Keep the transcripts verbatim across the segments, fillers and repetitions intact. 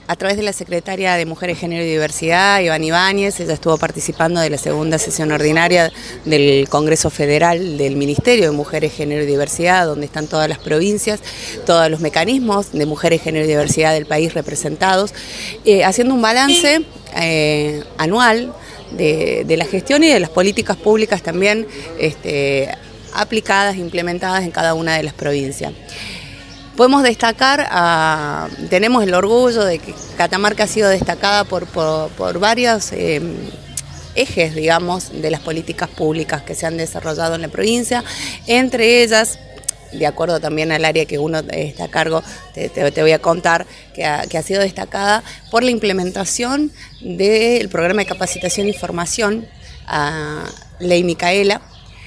a través de la secretaria de Mujeres, Género y Diversidad, Iván Ibáñez. Ella estuvo participando de la segunda sesión ordinaria del Congreso Federal del Ministerio de Mujeres, Género y Diversidad, donde están todas las provincias, todos los mecanismos de Mujeres, Género y Diversidad del país representados, eh, haciendo un balance eh, anual de, de la gestión y de las políticas públicas también este, aplicadas, implementadas en cada una de las provincias. Podemos destacar, a, tenemos el orgullo de que Catamarca ha sido destacada por, por, por varios eh, ejes, digamos, de las políticas públicas que se han desarrollado en la provincia, entre ellas, de acuerdo también al área que uno está a cargo, te, te, te voy a contar, que ha, que ha sido destacada por la implementación del programa de capacitación y formación, a Ley Micaela,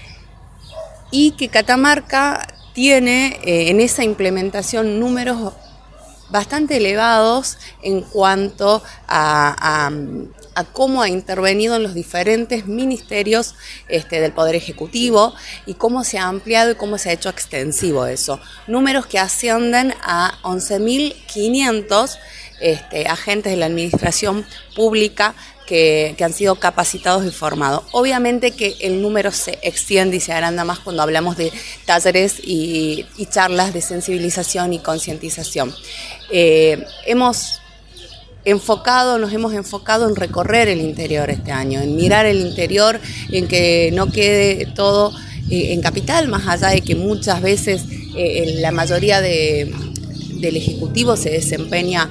y que Catamarca tiene eh, en esa implementación números bastante elevados en cuanto a, a, a cómo ha intervenido en los diferentes ministerios este, del Poder Ejecutivo y cómo se ha ampliado y cómo se ha hecho extensivo eso. Números que ascienden a once mil quinientos este, agentes de la administración pública Que, que han sido capacitados y formados. Obviamente que el número se extiende y se agranda más cuando hablamos de talleres y, y charlas de sensibilización y concientización. Eh, hemos enfocado, nos hemos enfocado en recorrer el interior este año, en mirar el interior, en que no quede todo eh, en capital, más allá de que muchas veces eh, la mayoría de, del Ejecutivo se desempeña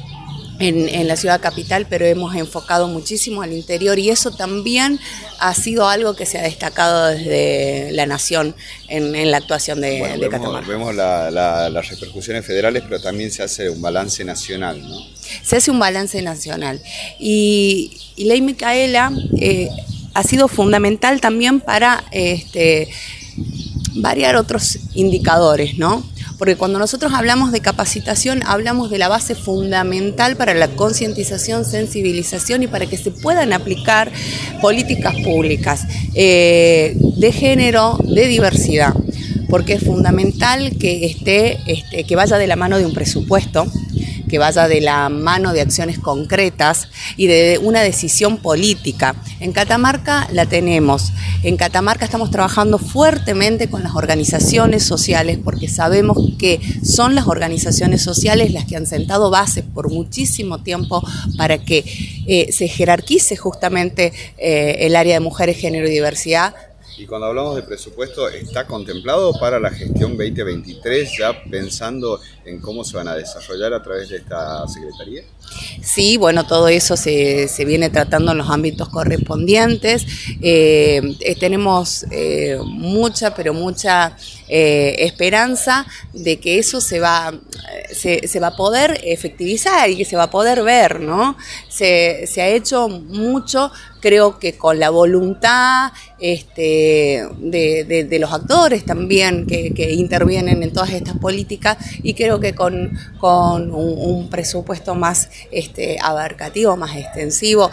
En, en la ciudad capital, pero hemos enfocado muchísimo al interior y eso también ha sido algo que se ha destacado desde la Nación en, en la actuación de, bueno, de vemos, Catamarca. Vemos la, la, las repercusiones federales, pero también se hace un balance nacional, ¿no? Se hace un balance nacional y, y Ley Micaela eh, ha sido fundamental también para este, variar otros indicadores, ¿no? Porque cuando nosotros hablamos de capacitación, hablamos de la base fundamental para la concientización, sensibilización y para que se puedan aplicar políticas públicas eh, de género, de diversidad, porque es fundamental que esté, este, que vaya de la mano de un presupuesto, que vaya de la mano de acciones concretas y de una decisión política. En Catamarca la tenemos. En Catamarca estamos trabajando fuertemente con las organizaciones sociales porque sabemos que son las organizaciones sociales las que han sentado bases por muchísimo tiempo para que eh, se jerarquice justamente eh, el área de mujeres, género y diversidad. Y cuando hablamos de presupuesto, ¿está contemplado para la gestión veinte veintitrés, ya pensando en cómo se van a desarrollar a través de esta secretaría? Sí, bueno, todo eso se, se viene tratando en los ámbitos correspondientes. Eh, eh, tenemos eh, mucha, pero mucha eh, esperanza de que eso se va, se, se va a poder efectivizar y que se va a poder ver, ¿no? Se, se ha hecho mucho, creo que con la voluntad este, de, de, de los actores también que, que intervienen en todas estas políticas y creo que con, con un, un presupuesto más este, abarcativo, más extensivo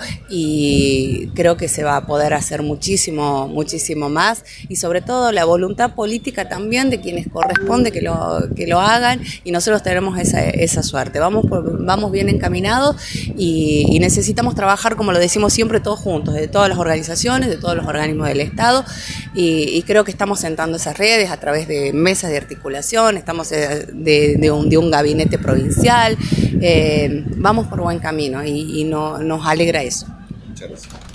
y creo que se va a poder hacer muchísimo, muchísimo más y sobre todo la voluntad política también de quienes corresponde que lo, que lo hagan y nosotros tenemos esa, esa suerte. Vamos, por, vamos bien encaminados y, y necesitamos trabajar, como lo decimos siempre, todos juntos, de todas las organizaciones, de todos los organismos del Estado y, y creo que estamos sentando esas redes a través de mesas de articulación, estamos de, de, de, un, de un gabinete provincial, eh, vamos por buen camino y, y no, nos alegra eso. Muchas gracias.